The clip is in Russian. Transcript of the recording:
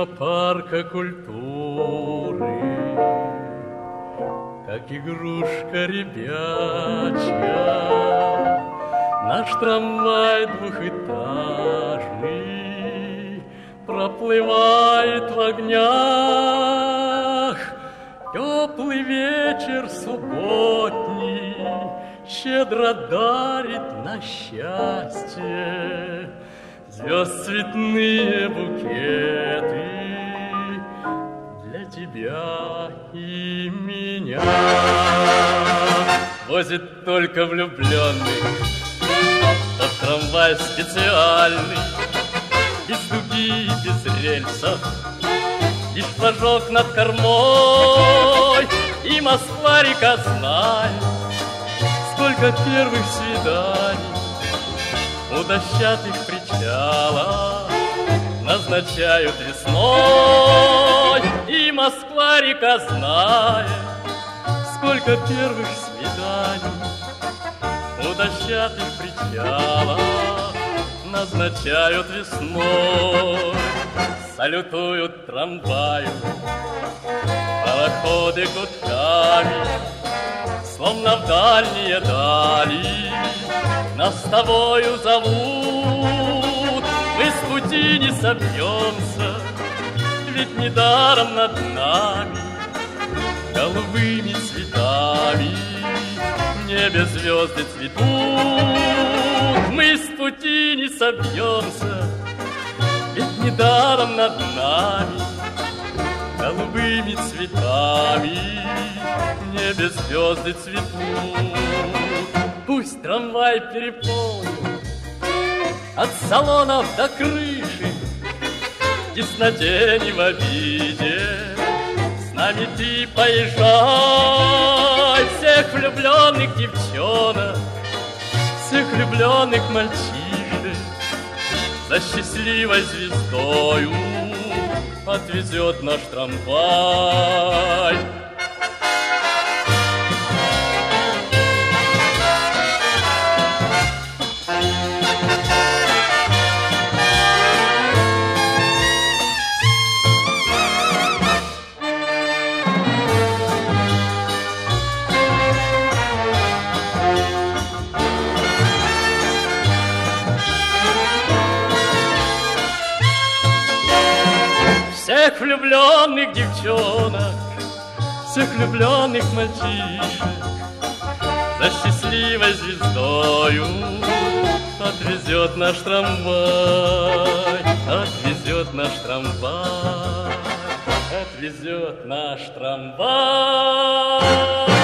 парка культуры, как игрушка ребячья, наш трамвай двухэтажный проплывает в огнях. Теплый вечер субботний щедро дарит на счастье звезд цветные букеты для тебя и меня. Возит только влюбленных тот трамвай специальный, без дуги, без рельсов, лишь флажок над кормой. И Москва-река знает, сколько первых свиданий у дощатых причалов назначают весной. И Москва-река знает, сколько первых свиданий у дощатых причалов назначают весной. Салютуют трамваю пароходы гудками, словно в дальние дали нас с тобою зовут. Мы с пути не собьемся, ведь недаром над нами голубыми цветами в небе звезды цветут. Мы с пути не собьемся, ведь недаром над нами голубыми цветами в небе звезды цветут. Пусть трамвай переполнен от салонов до крыши, в тесноте не в обиде, с нами ты поезжай. Всех влюбленных девчонок, всех влюбленных мальчишек за счастливой звездою отвезет наш трамвай. Всех влюбленных девчонок, всех влюбленных мальчишек за счастливой звездою отвезет наш трамвай, отвезет наш трамвай, отвезет наш трамвай.